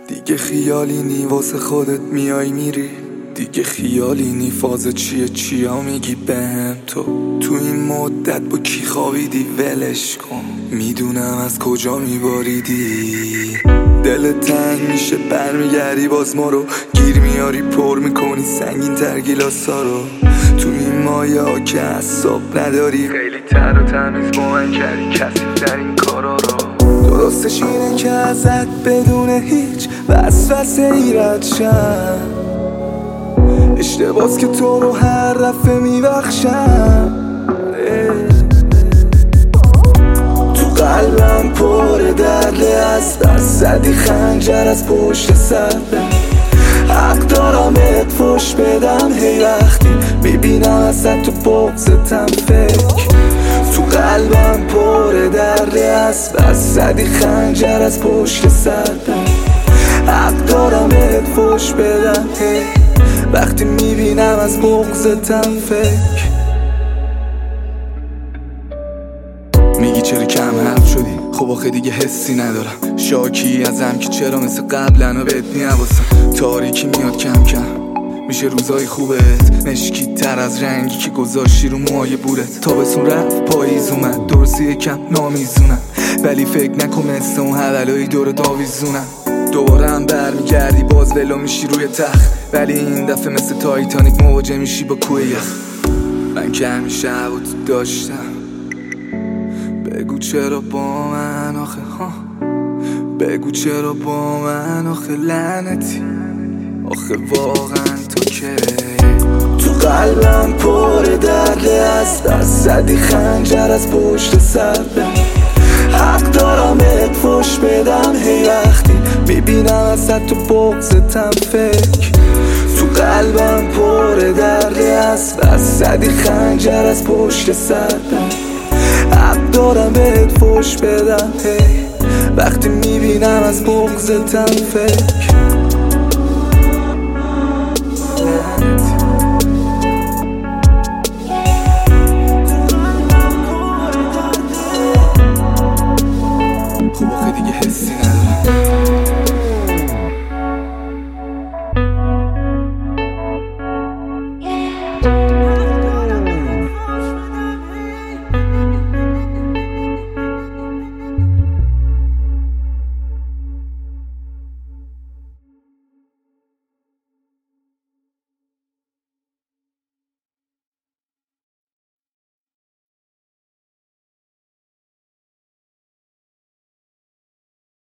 دیگه خیالی نی واسه خودت میای میری، دیگه خیالی نی فاز چیا میگی بهم تو این مدت با کی خوابیدی ولش کن، میدونم از کجا میباریدی. دلت تنگ میشه برمیگردی باز ما رو گیر میاری، پر میکنی سنگین تر گیلاسا رو. تو این مایه ها که حساب نداری، خیلی تر و تمیز با من کردی کثیف در این کارا رو. درستش اینه که ازت بدون هیچ وسوسه ایرد شم، اشتباس که تو رو هر دفعه میبخشم. تو قلبم پر درد از دست زدی خنجر از پشت سرم، حق دارم ات فش بدم هی وقتی میبینم ازت تو بغضتم فکر. تو قلبم پر درد از دست زدی خنجر از پشت سرم، حق دارم ات فش بدم هی وقتی میبینم از بغضتم فکر. میگی چرا کم حرف شدی، خب آخه دیگه حسی ندارم، شاکی ازم که چرا مثل قبلن و بهت نواسم. تاریکی میاد کم کم میشه روزای خوبت، مشکی تر از رنگی که گذاشتی رو موهای بورت. تابستون رفت پاییز اومد، درسته یکم نامیزونم ولی فکر نکن مثل اون حولایی دور داویزونم. دوباره هم برمیگردی باز ولو میشی روی تخت، ولی این دفعه مثل تایتانیک مواجه میشی با کوه یخ. من که همیشه هوا تو داشتم، بگو چرا با من آخه ها، بگو چرا با من آخه لعنتی، آخه واقعا تو که. تو قلبم پر درد از دست زدی خنجر از پشت سرم، حق دارم ات فش بدم هی وقتی میبینم ازت تو بغضتم فکر. تو قلبم پر درد از دست زدی خنجر از پشت سرم، حق دارم ات فش بدم هی وقتی میبینم از بغضتم فکر.